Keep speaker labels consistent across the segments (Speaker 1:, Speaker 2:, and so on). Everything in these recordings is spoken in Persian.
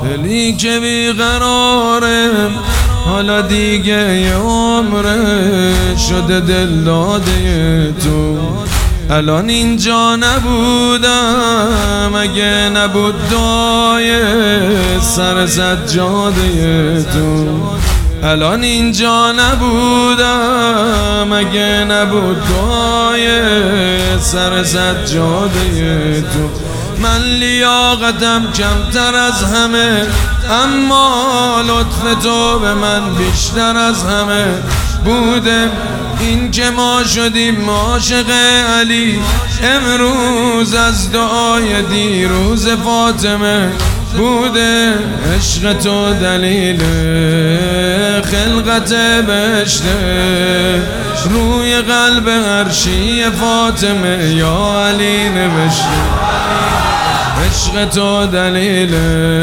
Speaker 1: دلی که بیقراره حالا دیگه یه عمره شده دل داده تو. الان اینجا نبودم اگه نبود دعای سر سجاده تو. الان اینجا نبودم اگه نبود دعای سر سجاده تو. من لیاقتم کمتر از همه اما لطف تو به من بیشتر از همه بوده. این که ما شدیم عاشق علی امروز از دعای دیروز فاطمه بوده. عشق تو دلیل خلقت بهشته روی قلب عرشی فاطمه یا علی نوشته. عشق تو دلیل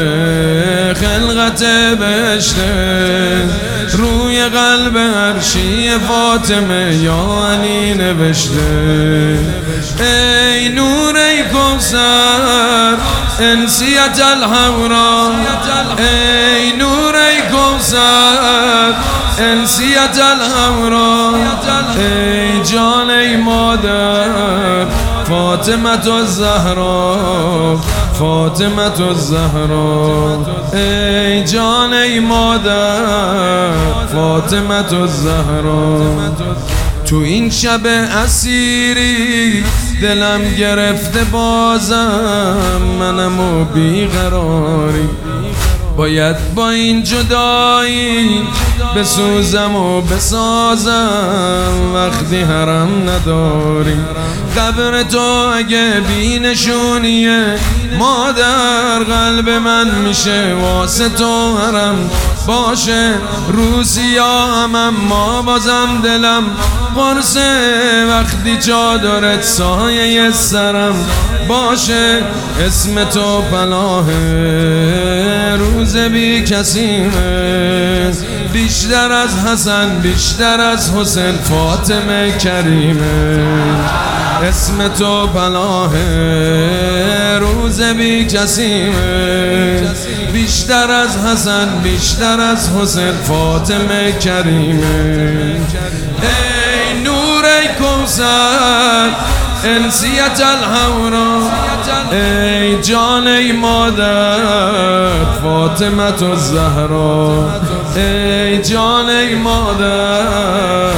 Speaker 1: خلقت بهشته روی قلب عرشی فاطمه یا علی نوشته. ای نور ای کوثر انسیت الحورا، ای نور ای کوثر انسیت الحورا، ای جان ای مادر فاطمه الزهرا، فاطمه الزهرا، ای جان ای مادر فاطمه الزهرا. تو این شب اسیری دلم گرفته بازم منم و بیقراری. باید با این جدایی بسوزم و بسازم وقتی حرم نداری. قبر تو اگه بی نشونیه مادر قلب من میشه واسه تو حرم باشه. روسیا هم اما بازم دلم قرصه وقتی چادرت سایه سرم باشه. اسم تو پناه روز بی کسیمه بیشتر از حسن بیشتر از حسین فاطمه کریمه. اسم تو پناه روز بی کسیمه بیشتر از حسن بیشتر از حسین فاطمه کریمه. ای نور ای کوثر انسیت الحورا، ای جان ای مادر فاطمه الزهرا، ای جان ای مادر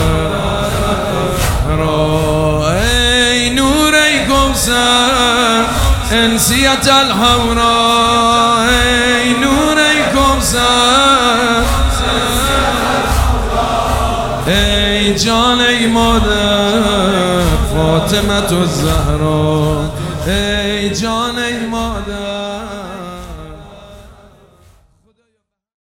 Speaker 1: ای نور ای کوثر انسیت الحورا، ای نور ای کوثر ای جان ای مادر فاطمه الزهرا، ای جان ای مادر.